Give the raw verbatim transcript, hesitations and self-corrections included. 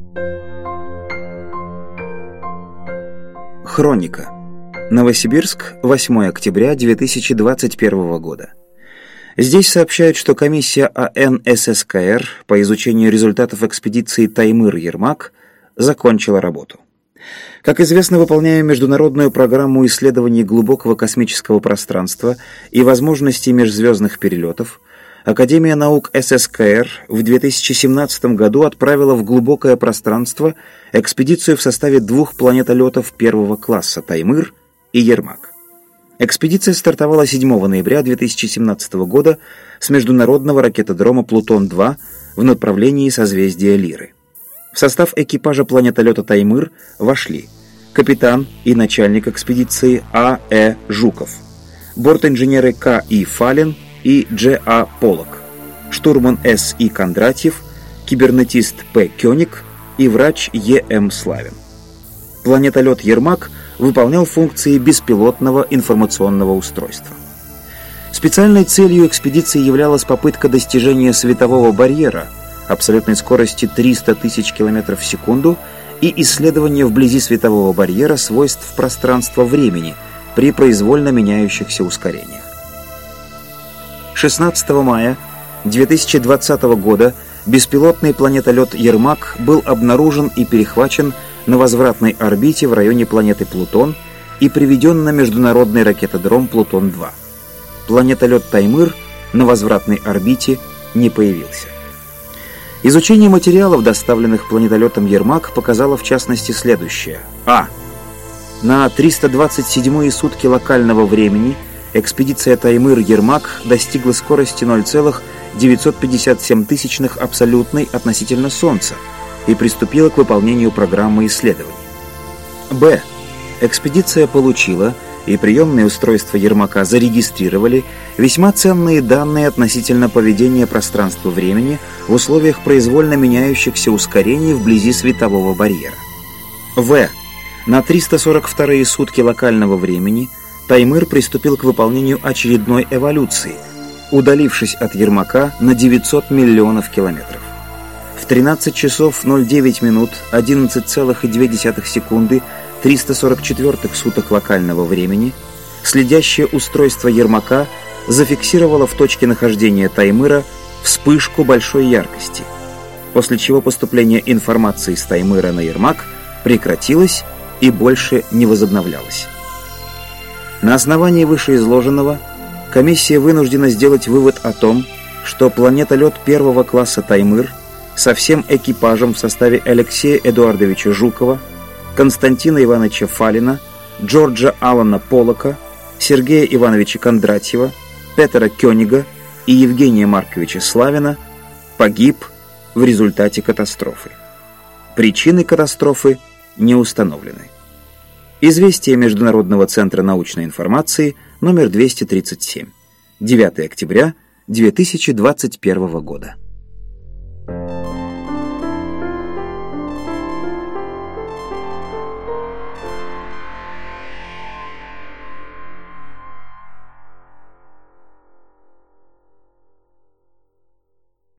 Хроника. Новосибирск, восьмое октября две тысячи двадцать первого года. Здесь сообщают, что комиссия А Н С С К Р по изучению результатов экспедиции Таймыр-Ермак закончила работу. Как известно, выполняя международную программу исследований глубокого космического пространства и возможностей межзвездных перелетов, Академия наук С С К Р в две тысячи семнадцатом году отправила в глубокое пространство экспедицию в составе двух планетолетов первого класса «Таймыр» и «Ермак». Экспедиция стартовала седьмого ноября две тысячи семнадцатого года с международного ракетодрома «Плутон-два» в направлении созвездия Лиры. В состав экипажа планетолета «Таймыр» вошли капитан и начальник экспедиции А Э Жуков, бортинженеры К И Фалин и Дж А Полок, штурман С И Кондратьев, кибернетист П Кёник и врач Е М Славин. Планетолет «Ермак» выполнял функции беспилотного информационного устройства. Специальной целью экспедиции являлась попытка достижения светового барьера абсолютной скорости триста тысяч километров в секунду и исследование вблизи светового барьера свойств пространства-времени при произвольно меняющихся ускорениях. шестнадцатого мая две тысячи двадцатого года беспилотный планетолет «Ермак» был обнаружен и перехвачен на возвратной орбите в районе планеты Плутон и приведен на международный ракетодром Плутон-два. Планетолет «Таймыр» на возвратной орбите не появился. Изучение материалов, доставленных планетолетом «Ермак», показало в частности следующее. А. На триста двадцать седьмые сутки локального времени экспедиция Таймыр-Ермак достигла скорости ноль целых девятьсот пятьдесят семь тысячных абсолютной относительно Солнца и приступила к выполнению программы исследований. Б. Экспедиция получила, и приемные устройства Ермака зарегистрировали весьма ценные данные относительно поведения пространства-времени в условиях произвольно меняющихся ускорений вблизи светового барьера. В. На триста сорок вторые сутки локального времени Таймыр приступил к выполнению очередной эволюции, удалившись от Ермака на девятьсот миллионов километров. В тринадцать часов ноль девять минут одиннадцать целых две десятых секунды триста сорок четвёртых суток локального времени следящее устройство Ермака зафиксировало в точке нахождения Таймыра вспышку большой яркости, после чего поступление информации с Таймыра на Ермак прекратилось и больше не возобновлялось. На основании вышеизложенного комиссия вынуждена сделать вывод о том, что планетолет первого класса «Таймыр» со всем экипажем в составе Алексея Эдуардовича Жукова, Константина Ивановича Фалина, Джорджа Алана Полока, Сергея Ивановича Кондратьева, Петера Кёнига и Евгения Марковича Славина погиб в результате катастрофы. Причины катастрофы не установлены. Известие Международного центра научной информации номер двести тридцать семь. девятое октября две тысячи двадцать первого года.